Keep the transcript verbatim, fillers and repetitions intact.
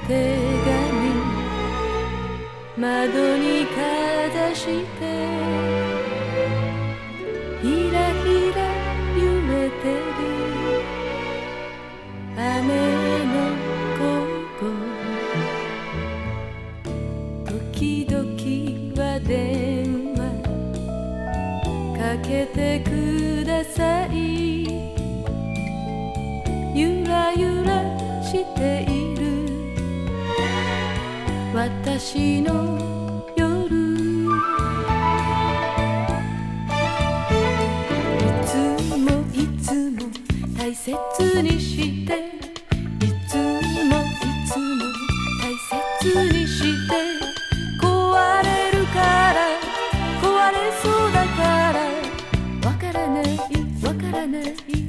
手紙窓にかざしてひらひら揺れてる雨の午後時々は電話かけてくださいゆらゆらしている私の夜いつもいつも大切にしていつもいつも大切にして壊れるから壊れそうだからわからないわからない